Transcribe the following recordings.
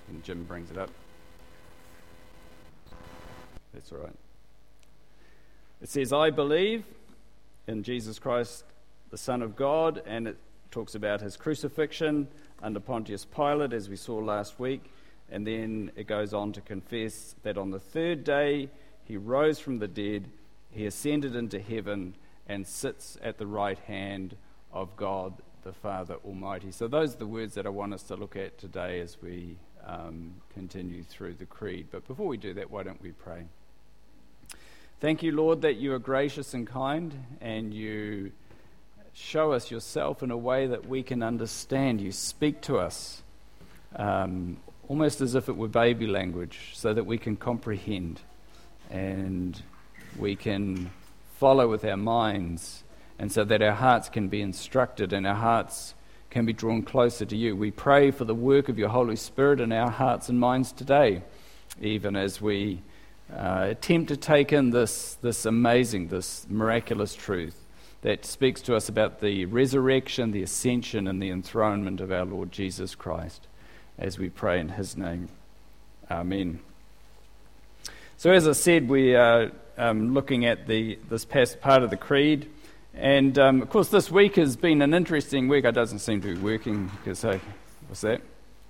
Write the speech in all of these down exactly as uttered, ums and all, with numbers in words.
when Jim brings it up. That's all right. It says, I believe in Jesus Christ, the Son of God, and it talks about his crucifixion under Pontius Pilate, as we saw last week, and then it goes on to confess that on the third day he rose from the dead, he ascended into heaven, and sits at the right hand of God the Father Almighty. So those are the words that I want us to look at today as we um, continue through the Creed. But before we do that, why don't we pray? Thank you, Lord, that you are gracious and kind, and you show us yourself in a way that we can understand. You speak to us um, almost as if it were baby language, so that we can comprehend and we can follow with our minds, and so that our hearts can be instructed and our hearts can be drawn closer to you. We pray for the work of your Holy Spirit in our hearts and minds today, even as we uh, attempt to take in this, this amazing, this miraculous truth that speaks to us about the resurrection, the ascension, and the enthronement of our Lord Jesus Christ, as we pray in his name. Amen. So as I said, we are um, looking at the this past part of the Creed, and um, of course this week has been an interesting week. It doesn't seem to be working, because hey, what's that?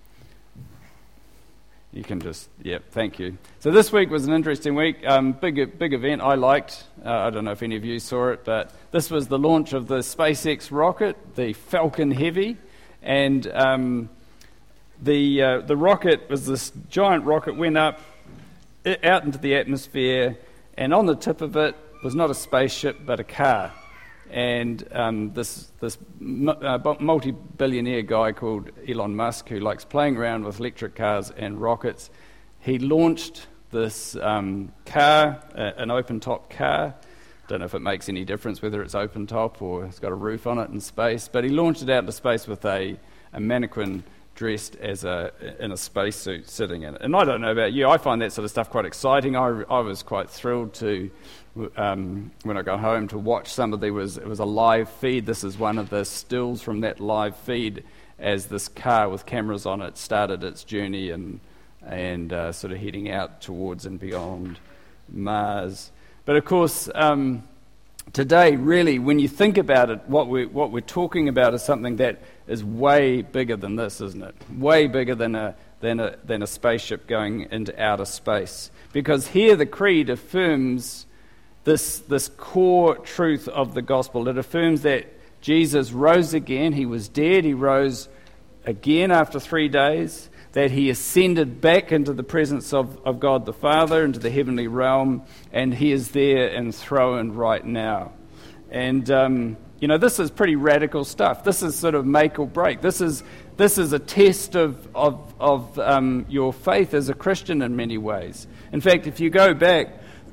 You can just, yeah, thank you. So this week was an interesting week, um, big big event I liked. Uh, I don't know if any of you saw it, but this was the launch of the SpaceX rocket, the Falcon Heavy, and um, the uh, the rocket was this giant rocket, went up out into the atmosphere, and on the tip of it was not a spaceship but a car. And um, this this uh, multi-billionaire guy called Elon Musk, who likes playing around with electric cars and rockets, he launched this um, car, uh, an open-top car. Don't know if it makes any difference whether it's open-top or it's got a roof on it in space, but he launched it out into space with a, a mannequin dressed as a in a spacesuit sitting in it. And I don't know about you, I find that sort of stuff quite exciting. I, I was quite thrilled to, um, when I got home, to watch some of the, it was, it was a live feed. This is one of the stills from that live feed as this car with cameras on it started its journey and, and uh, sort of heading out towards and beyond Mars. But of course, um, today, really, when you think about it, what we're, what we're talking about is something that is way bigger than this, isn't it? Way bigger than a than a than a spaceship going into outer space. Because here the Creed affirms this this core truth of the gospel. It affirms that Jesus rose again. He was dead. He rose again after three days. That he ascended back into the presence of, of God the Father, into the heavenly realm, and he is there enthroned right now. And um, you know, this is pretty radical stuff. This is sort of make or break. This is this is a test of of, of um, your faith as a Christian in many ways. In fact, if you go back,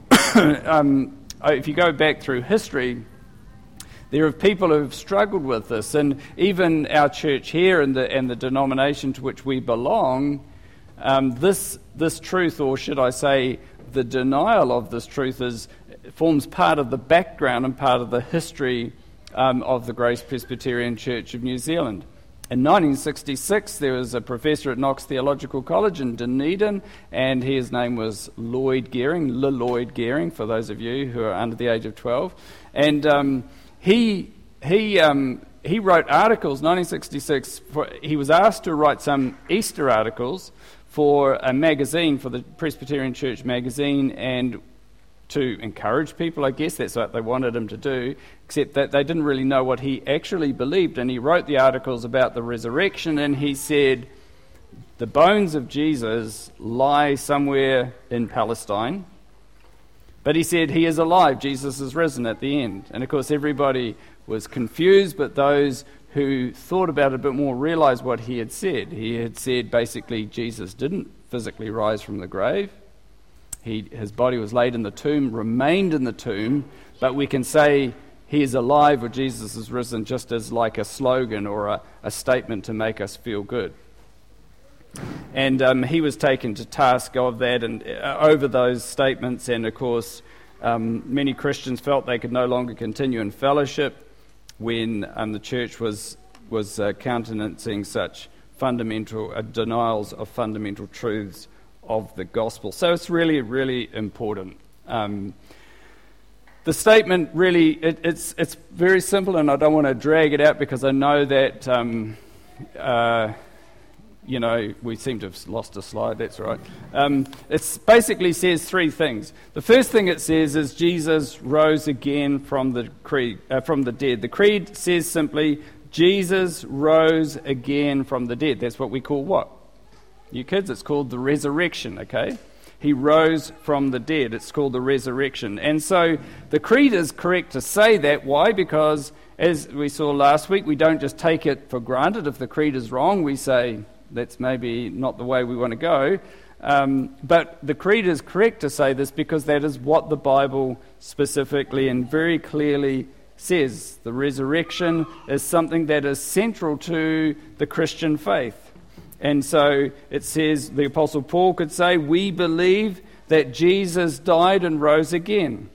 um, if you go back through history, there are people who have struggled with this, and even our church here and the and the denomination to which we belong, um, this this truth, or should I say, the denial of this truth, is forms part of the background and part of the history um, of the Grace Presbyterian Church of New Zealand. In nineteen sixty-six, there was a professor at Knox Theological College in Dunedin, and his name was Lloyd Gearing, Le Lloyd Gearing, for those of you who are under the age of twelve, and um, He he um, he wrote articles. nineteen sixty-six. For, he was asked to write some Easter articles for a magazine, for the Presbyterian Church magazine, and to encourage people. I guess that's what they wanted him to do. Except that they didn't really know what he actually believed. And he wrote the articles about the resurrection. And he said, the bones of Jesus lie somewhere in Palestine. But he said, he is alive, Jesus is risen at the end. And of course everybody was confused, but those who thought about it a bit more realized what he had said. He had said basically Jesus didn't physically rise from the grave. He, his body was laid in the tomb, remained in the tomb, but we can say he is alive or Jesus is risen just as like a slogan or a, a statement to make us feel good. And um, he was taken to task of that and uh, over those statements, and of course um, many Christians felt they could no longer continue in fellowship when um, the church was was uh, countenancing such fundamental uh, denials of fundamental truths of the gospel. So it's really, really important. Um, the statement really, it, it's it's very simple, and I don't want to drag it out because I know that, um, uh, you know, we seem to have lost a slide, that's right. Um, it basically says three things. The first thing it says is Jesus rose again from the creed, uh, from the dead. The creed says simply, Jesus rose again from the dead. That's what we call what? You kids, it's called the resurrection, okay? He rose from the dead. It's called the resurrection. And so the creed is correct to say that. Why? Because as we saw last week, we don't just take it for granted. If the creed is wrong, we say that's maybe not the way we want to go. Um, but the creed is correct to say this because that is what the Bible specifically and very clearly says. The resurrection is something that is central to the Christian faith. And so it says, the Apostle Paul could say, we believe that Jesus died and rose again.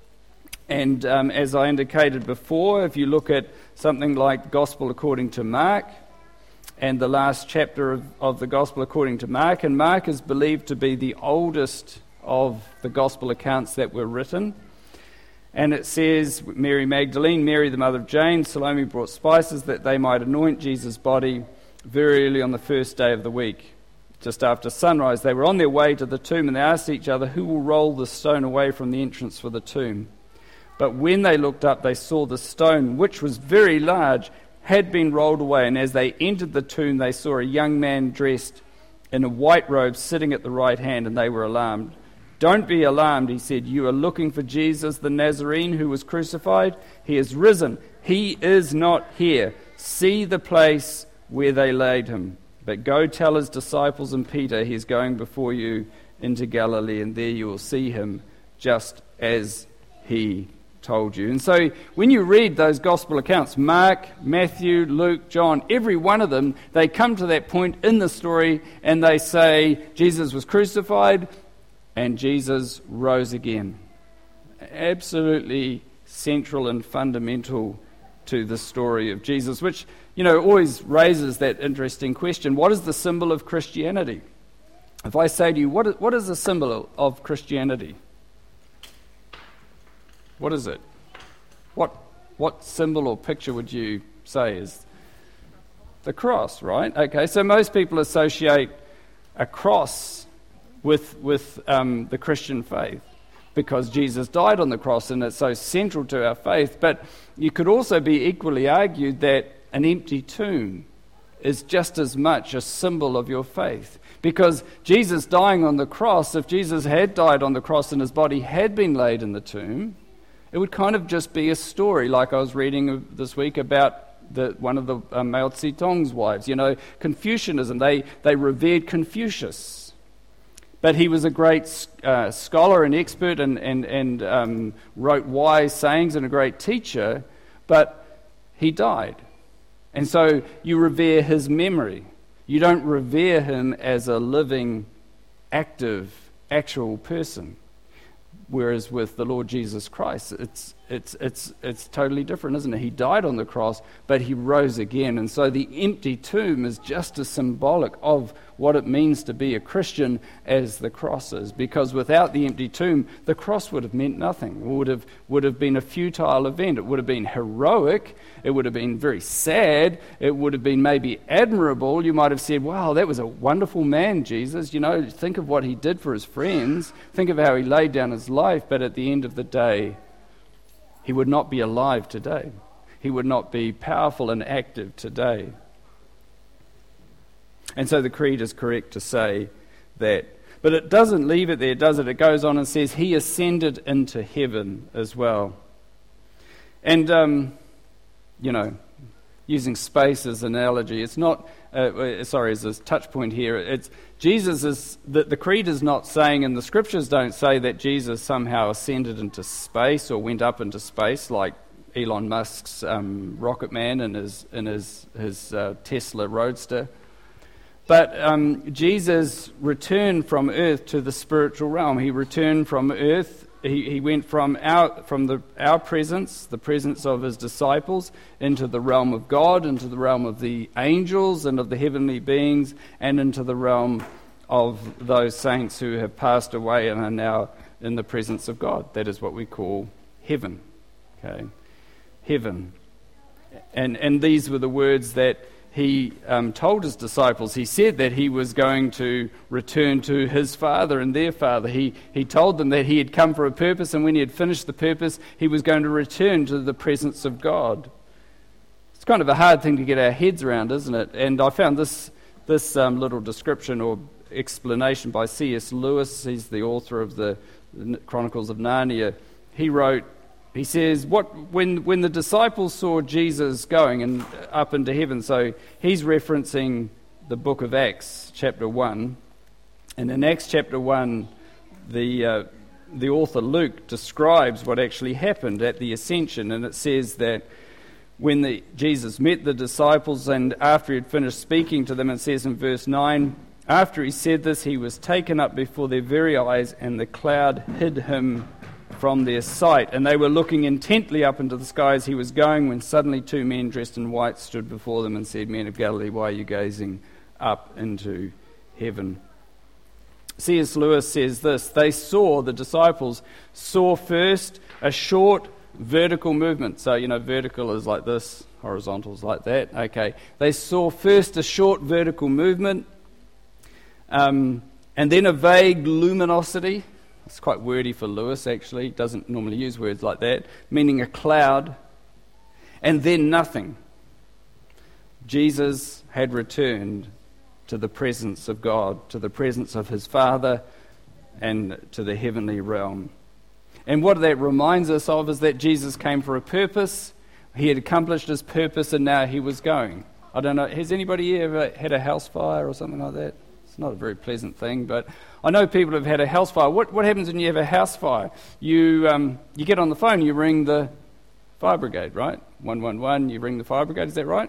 And um, as I indicated before, if you look at something like Gospel according to Mark, and the last chapter of, of the Gospel according to Mark, and Mark is believed to be the oldest of the Gospel accounts that were written. And it says, Mary Magdalene, Mary the mother of James, Salome brought spices that they might anoint Jesus' body very early on the first day of the week. Just after sunrise, they were on their way to the tomb, and they asked each other, who will roll the stone away from the entrance for the tomb? But when they looked up, they saw the stone, which was very large, had been rolled away. And as they entered the tomb, they saw a young man dressed in a white robe sitting at the right hand, and they were alarmed. Don't be alarmed, he said. You are looking for Jesus the Nazarene who was crucified. He is risen. He is not here. See the place where they laid him. But go tell his disciples and Peter, he's going before you into Galilee, and there you will see him just as he told you. And so when you read those gospel accounts, Mark, Matthew, Luke, John, every one of them, they come to that point in the story and they say Jesus was crucified and Jesus rose again. Absolutely central and fundamental to the story of Jesus, which, you know, always raises that interesting question. What is the symbol of Christianity? If I say to you, what is, what is the symbol of Christianity? What is it? What what symbol or picture would you say is the cross, right? Okay, so most people associate a cross with, with um, the Christian faith, because Jesus died on the cross and it's so central to our faith. But you could also be equally argued that an empty tomb is just as much a symbol of your faith. Because Jesus dying on the cross, if Jesus had died on the cross and his body had been laid in the tomb, it would kind of just be a story, like I was reading this week about the, one of the uh, Mao Zedong's wives. You know, Confucianism, they, they revered Confucius. But he was a great uh, scholar and expert and, and, and um, wrote wise sayings and a great teacher, but he died. And so you revere his memory. You don't revere him as a living, active, actual person. Whereas with the Lord Jesus Christ, it's it's it's it's totally different, isn't it? He died on the cross, but he rose again. And so the empty tomb is just as symbolic of what it means to be a Christian as the cross is. Because without the empty tomb, the cross would have meant nothing. It would have would have been a futile event. It would have been heroic. It would have been very sad. It would have been maybe admirable. You might have said, wow, that was a wonderful man, Jesus. You know, think of what he did for his friends. Think of how he laid down his life. But at the end of the day, he would not be alive today. He would not be powerful and active today. And so the creed is correct to say that. But it doesn't leave it there, does it? It goes on and says he ascended into heaven as well. And, um, you know, using space as an analogy, it's not, uh, sorry, as a touch point here, it's Jesus is, the, the creed is not saying, and the scriptures don't say that Jesus somehow ascended into space or went up into space like Elon Musk's um, rocket man in his, in his, his uh, Tesla Roadster. But um, Jesus returned from earth to the spiritual realm. He returned from earth he, he went from our from the our presence, the presence of his disciples, into the realm of God, into the realm of the angels and of the heavenly beings, and into the realm of those saints who have passed away and are now in the presence of God. That is what we call heaven. Okay, heaven. And and these were the words that he um, told his disciples. He said that he was going to return to his Father and their Father. He he told them that he had come for a purpose, and when he had finished the purpose, he was going to return to the presence of God. It's kind of a hard thing to get our heads around, isn't it? And I found this this um, little description or explanation by C S Lewis. He's the author of the Chronicles of Narnia. He wrote, he says, "What when when the disciples saw Jesus going and up into heaven," so he's referencing the book of Acts, chapter one, and in Acts chapter one, the uh, the author Luke describes what actually happened at the ascension, and it says that when the, Jesus met the disciples, and after he had finished speaking to them, it says in verse nine, after he said this, he was taken up before their very eyes, and the cloud hid him from their sight. And they were looking intently up into the sky as he was going, when suddenly two men dressed in white stood before them and said, "Men of Galilee, why are you gazing up into heaven?" C S Lewis says this: they saw, the disciples saw first a short vertical movement. So, you know, vertical is like this, horizontal is like that. Okay. They saw first a short vertical movement, um, and then a vague luminosity. It's quite wordy for Lewis, actually. He doesn't normally use words like that, meaning a cloud, and then nothing. Jesus had returned to the presence of God, to the presence of his Father, and to the heavenly realm. And what that reminds us of is that Jesus came for a purpose. He had accomplished his purpose, and now he was going. I don't know, has anybody ever had a house fire or something like that? It's not a very pleasant thing, but I know people have had a house fire. What what happens when you have a house fire? You um, you get on the phone, you ring the fire brigade, right? one one one, you ring the fire brigade, is that right?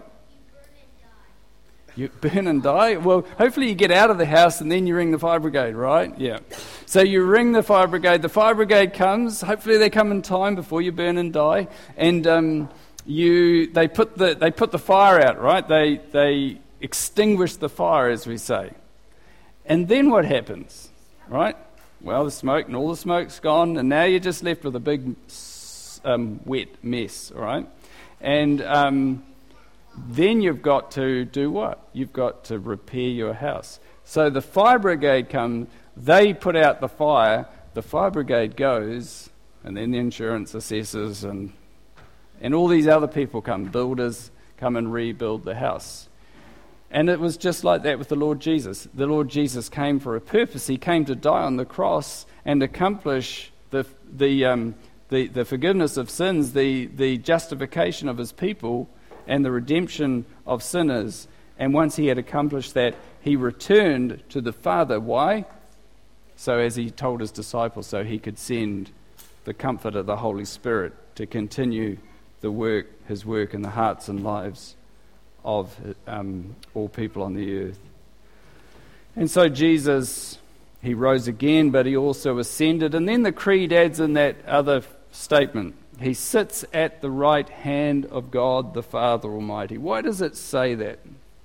You burn and die? Well, hopefully you get out of the house and then you ring the fire brigade, right? Yeah. So you ring the fire brigade. The fire brigade comes. Hopefully they come in time before you burn and die. And um, you they put the they put the fire out, right? They they extinguish the fire, as we say. And then what happens, right? Well, the smoke and all the smoke's gone, and now you're just left with a big um, wet mess, all right? And um, then you've got to do what? You've got to repair your house. So the fire brigade come, they put out the fire, the fire brigade goes, and then the insurance assessors and and all these other people come, builders come and rebuild the house. And it was just like that with the Lord Jesus. The Lord Jesus came for a purpose. He came to die on the cross and accomplish the the um, the, the forgiveness of sins, the, the justification of his people, and the redemption of sinners. And once he had accomplished that, he returned to the Father. Why? So as he told his disciples, so he could send the Comforter, the Holy Spirit, to continue the work, his work in the hearts and lives of um, all people on the earth. And so Jesus, he rose again, but he also ascended. And then the creed adds in that other statement, he sits at the right hand of God the Father Almighty. Why does it say that?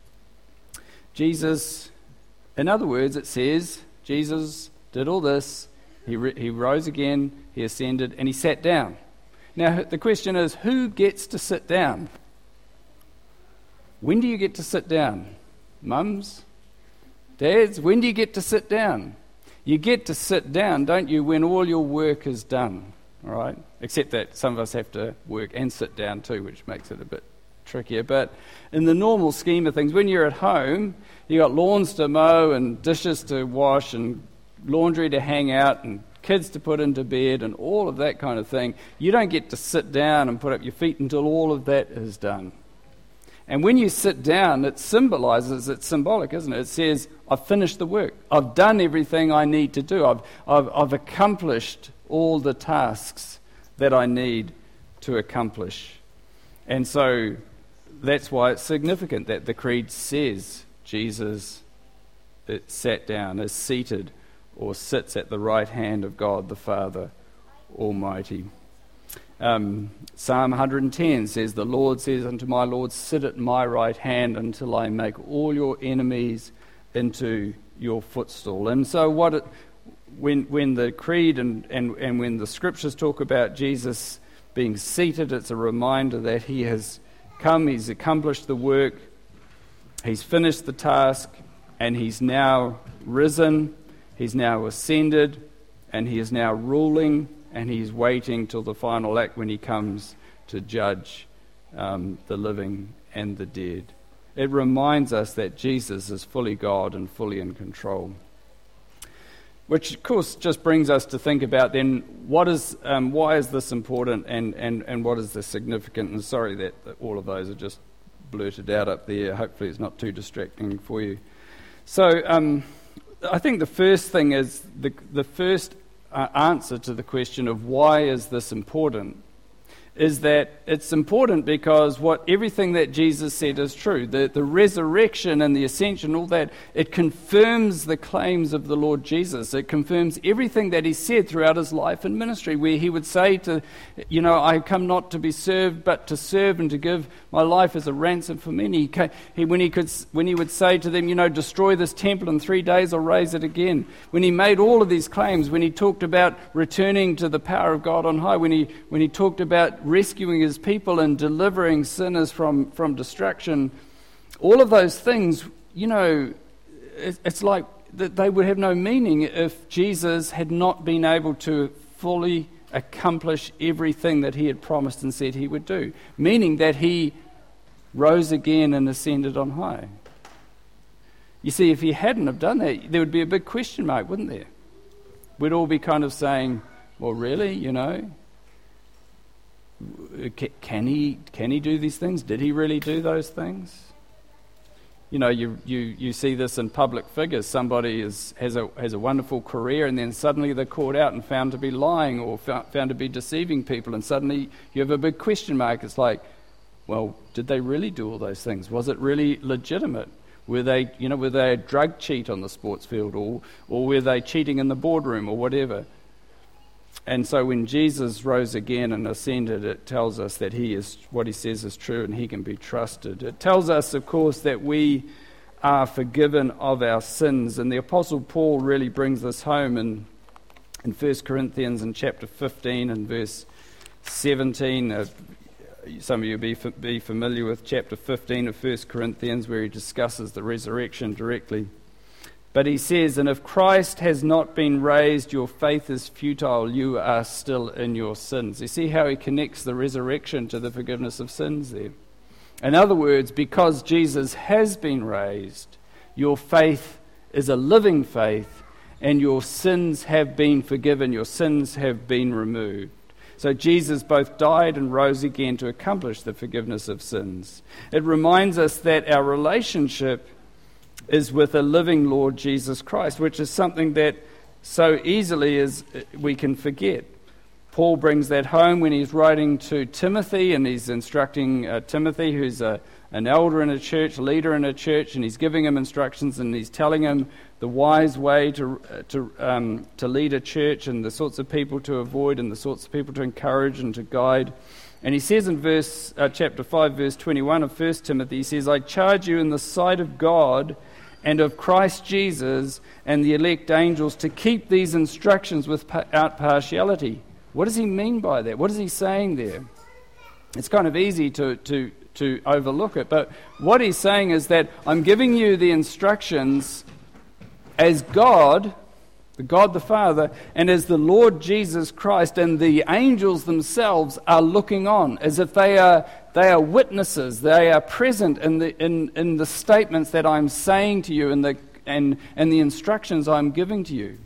Jesus, in other words, it says, Jesus did all this, he, re- he rose again, he ascended, and he sat down. Now the question is, who gets to sit down? When do you get to sit down? Mums? Dads? When do you get to sit down? You get to sit down, don't you, when all your work is done, all right? Except that some of us have to work and sit down too, which makes it a bit trickier. But in the normal scheme of things, when you're at home, you got lawns to mow and dishes to wash and laundry to hang out and kids to put into bed and all of that kind of thing. You don't get to sit down and put up your feet until all of that is done. And when you sit down, it symbolizes, it's symbolic, isn't it? It says, I've finished the work. I've done everything I need to do. I've, I've, I've accomplished all the tasks that I need to accomplish. And so that's why it's significant that the Creed says Jesus it sat down, is seated, or sits at the right hand of God the Father Almighty. Um, Psalm one hundred ten says, "The Lord says unto my Lord, sit at my right hand until I make all your enemies into your footstool." And so what it, when when the creed and, and, and when the scriptures talk about Jesus being seated, it's a reminder that he has come, he's accomplished the work, he's finished the task, and he's now risen, he's now ascended, and he is now ruling, and he's waiting till the final act when he comes to judge um, the living and the dead. It reminds us that Jesus is fully God and fully in control. Which, of course, just brings us to think about then, what is, um, why is this important, and, and, and what is the significant? And sorry that, that all of those are just blurted out up there. Hopefully it's not too distracting for you. So um, I think the first thing is, the, the first uh, answer to the question of why is this important is that it's important because what everything that Jesus said is true. The, the resurrection and the ascension, all that, it confirms the claims of the Lord Jesus. It confirms everything that he said throughout his life and ministry, where he would say to, you know, I come not to be served, but to serve and to give my life as a ransom for many. He, he, when, he could, when he would say to them, you know, destroy this temple in three days, I'll raise it again. When he made all of these claims, when he talked about returning to the power of God on high, when he, when he talked about rescuing his people and delivering sinners from, from destruction, all of those things, you know, it, it's like that they would have no meaning if Jesus had not been able to fully accomplish everything that he had promised and said he would do, meaning that he rose again and ascended on high. You see, if he hadn't have done that, there would be a big question mark, wouldn't there? We'd all be kind of saying, well, really, you know, Can he can he do these things? Did he really do those things? You know, you you, you see this in public figures. Somebody is has a has a wonderful career, and then suddenly they're caught out and found to be lying or found, found to be deceiving people, and suddenly you have a big question mark. It's like, well, did they really do all those things? Was it really legitimate? Were they, you know, were they a drug cheat on the sports field, or or were they cheating in the boardroom, or whatever? And so when Jesus rose again and ascended, it tells us that he is, what he says is true and he can be trusted. It tells us, of course, that we are forgiven of our sins. And the Apostle Paul really brings this home in, in First Corinthians in chapter fifteen and verse seventeen. Uh, some of you will be, be familiar with chapter fifteen of First Corinthians, where he discusses the resurrection directly. But he says, and if Christ has not been raised, your faith is futile, you are still in your sins. You see how he connects the resurrection to the forgiveness of sins there? In other words, because Jesus has been raised, your faith is a living faith, and your sins have been forgiven, your sins have been removed. So Jesus both died and rose again to accomplish the forgiveness of sins. It reminds us that our relationship is with a living Lord Jesus Christ, which is something that so easily is we can forget. Paul brings that home when he's writing to Timothy, and he's instructing uh, Timothy, who's a, an elder in a church, leader in a church, and he's giving him instructions, and he's telling him the wise way to uh, to um, to lead a church, and the sorts of people to avoid, and the sorts of people to encourage and to guide. And he says in verse uh, chapter five, verse twenty-one of First Timothy, he says, I charge you in the sight of God and of Christ Jesus and the elect angels to keep these instructions without partiality. What does he mean by that? What is he saying there? It's kind of easy to, to, to overlook it, but what he's saying is that I'm giving you the instructions as God, the God the Father, and as the Lord Jesus Christ, and the angels themselves are looking on, as if they are they are witnesses, they are present in the in, in the statements that I'm saying to you and the and, and the instructions I'm giving to you.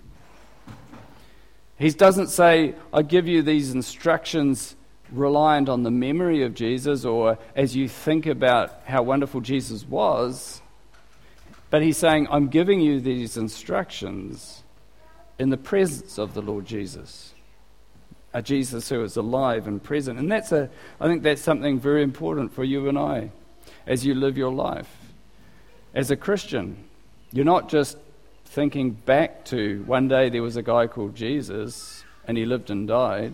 He doesn't say, I give you these instructions reliant on the memory of Jesus or as you think about how wonderful Jesus was, but he's saying, I'm giving you these instructions in the presence of the Lord Jesus, a Jesus who is alive and present. And that's a, I think that's something very important for you and I as you live your life. As a Christian, you're not just thinking back to one day there was a guy called Jesus and he lived and died.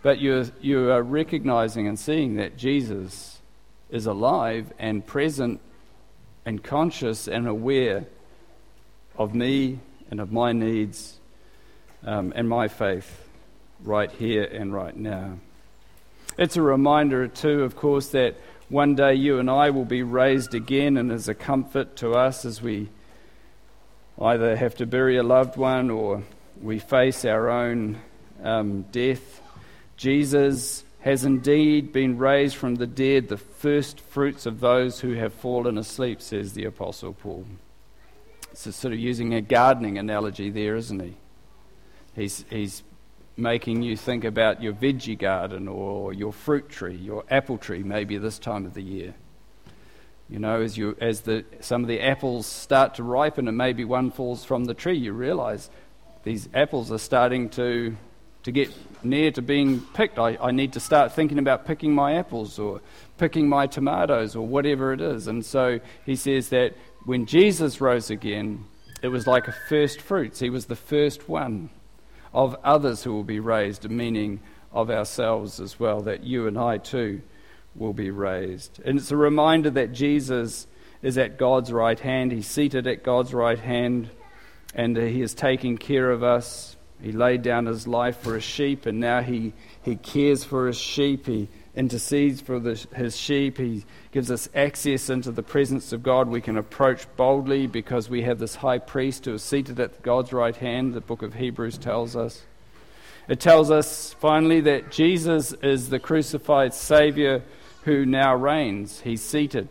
but you you are recognizing and seeing that Jesus is alive and present and conscious and aware of me and of my needs um, and my faith right here and right now. It's a reminder too, of course, that one day you and I will be raised again, and as a comfort to us as we either have to bury a loved one or we face our own um, death. Jesus has indeed been raised from the dead, the first fruits of those who have fallen asleep, says the Apostle Paul. So sort of using a gardening analogy there, isn't he? He's, he's making you think about your veggie garden or your fruit tree, your apple tree, maybe this time of the year. You know, as you as the some of the apples start to ripen and maybe one falls from the tree, you realize these apples are starting to to get near to being picked. I, I need to start thinking about picking my apples or picking my tomatoes or whatever it is. And so he says that when Jesus rose again, it was like a first fruits. He was the first one of others who will be raised, meaning of ourselves as well, that you and I too will be raised. And it's a reminder that Jesus is at God's right hand. He's seated at God's right hand, and he is taking care of us. He laid down his life for his sheep, and now he, he cares for his sheep. He intercedes for the, his sheep. He gives us access into the presence of God. We can approach boldly because we have this high priest who is seated at God's right hand, the book of Hebrews tells us. It tells us, finally, that Jesus is the crucified Saviour who now reigns. He's seated.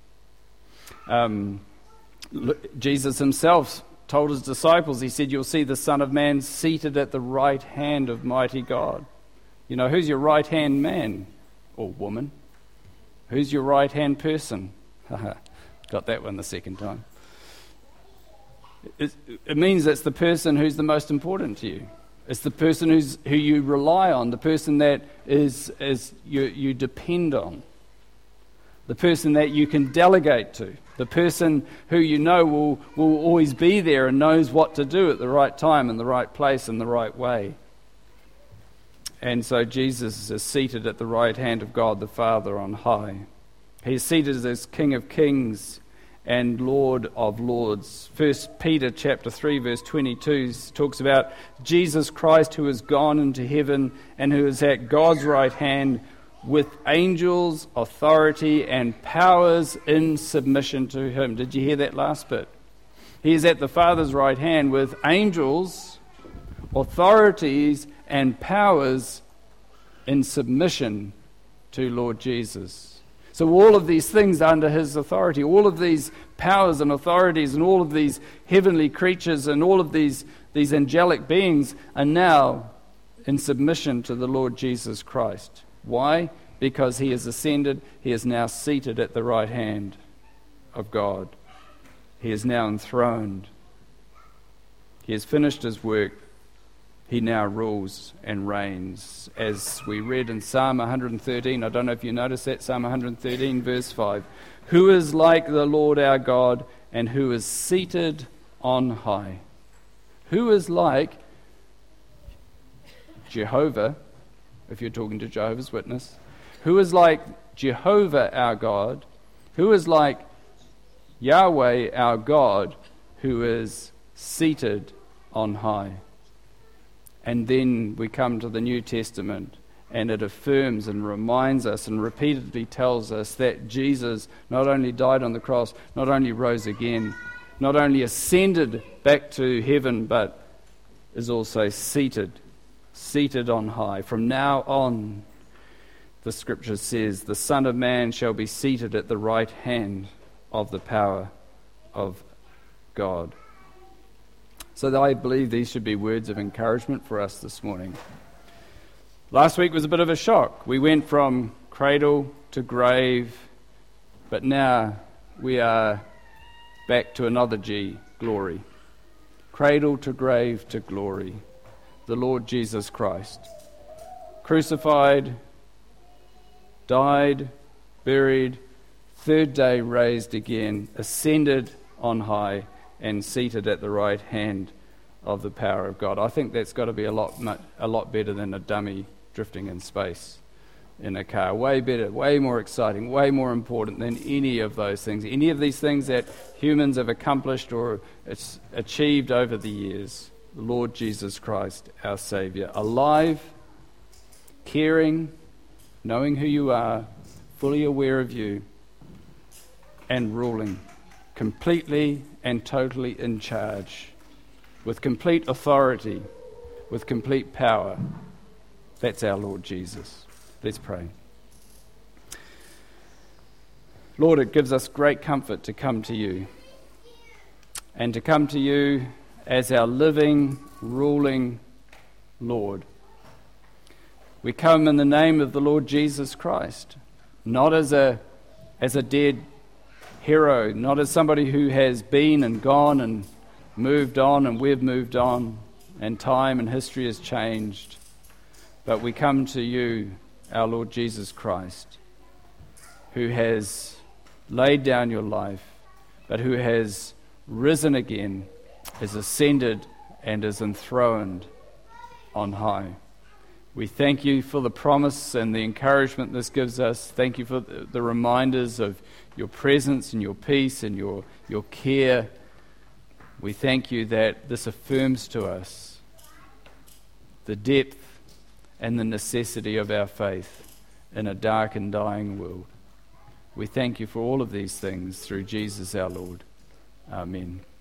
Um, Jesus himself told his disciples, he said, you'll see the Son of Man seated at the right hand of mighty God. You know, who's your right-hand man or woman? Who's your right-hand person? Got that one the second time. It, it means it's the person who's the most important to you. It's the person who's who you rely on, the person that is, is you, you depend on, the person that you can delegate to, the person who you know will, will always be there and knows what to do at the right time, in the right place, in the right way. And so Jesus is seated at the right hand of God the Father on high. He is seated as King of Kings and Lord of Lords. First Peter chapter three verse twenty-two talks about Jesus Christ, who has gone into heaven and who is at God's right hand with angels, authority and powers in submission to him. Did you hear that last bit? He is at the Father's right hand with angels, authorities and powers in submission to Lord Jesus. So all of these things are under his authority, all of these powers and authorities and all of these heavenly creatures and all of these, these angelic beings are now in submission to the Lord Jesus Christ. Why? Because he has ascended, he is now seated at the right hand of God. He is now enthroned. He has finished his work. He now rules and reigns. As we read in Psalm one thirteen, I don't know if you noticed that, Psalm one thirteen verse five. Who is like the Lord our God, and who is seated on high? Who is like Jehovah, if you're talking to Jehovah's Witness? Who is like Jehovah our God? Who is like Yahweh our God, who is seated on high? And then we come to the New Testament, and it affirms and reminds us and repeatedly tells us that Jesus not only died on the cross, not only rose again, not only ascended back to heaven, but is also seated, seated on high. From now on, the Scripture says, the Son of Man shall be seated at the right hand of the power of God. So I believe these should be words of encouragement for us this morning. Last week was a bit of a shock. We went from cradle to grave, but now we are back to another G, glory. Cradle to grave to glory. The Lord Jesus Christ. Crucified, died, buried, third day raised again, ascended on high, and seated at the right hand of the power of God. I think that's got to be a lot, a lot better than a dummy drifting in space in a car. Way better, way more exciting, way more important than any of those things. Any of these things that humans have accomplished or achieved over the years. The Lord Jesus Christ, our Saviour, alive, caring, knowing who you are, fully aware of you, and ruling, completely and totally in charge, with complete authority, with complete power. That's our Lord Jesus. Let's pray. Lord, it gives us great comfort to come to you, and to come to you as our living, ruling Lord. We come in the name of the Lord Jesus Christ, not as a as a dead hero, not as somebody who has been and gone and moved on and we've moved on and time and history has changed, but we come to you, our Lord Jesus Christ, who has laid down your life, but who has risen again, is ascended and is enthroned on high. We thank you for the promise and the encouragement this gives us. Thank you for the reminders of your presence and your peace and your, your care. We thank you that this affirms to us the depth and the necessity of our faith in a dark and dying world. We thank you for all of these things through Jesus our Lord. Amen.